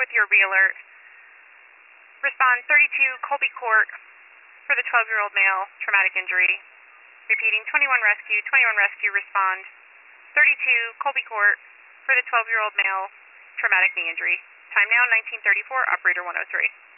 with your re-alert. Respond 32 Colby Court for the 12-year-old male, traumatic injury. Repeating, 21 rescue, respond 32 Colby Court for the 12-year-old male, traumatic knee injury. Time now 1934, operator 103.